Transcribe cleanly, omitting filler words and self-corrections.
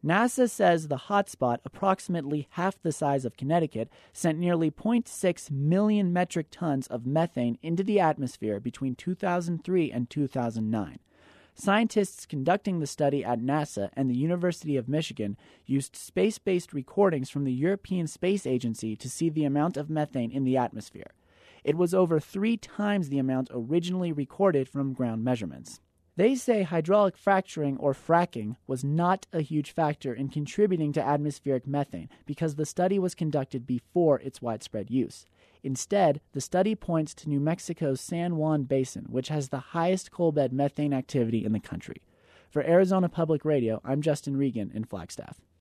NASA says the hotspot, approximately half the size of Connecticut, sent nearly 0.6 million metric tons of methane into the atmosphere between 2003 and 2009. Scientists conducting the study at NASA and the University of Michigan used space-based recordings from the European Space Agency to see the amount of methane in the atmosphere. It was over 3 times the amount originally recorded from ground measurements. They say hydraulic fracturing or fracking was not a huge factor in contributing to atmospheric methane because the study was conducted before its widespread use. Instead, the study points to New Mexico's San Juan Basin, which has the highest coalbed methane activity in the country. For Arizona Public Radio, I'm Justin Regan in Flagstaff.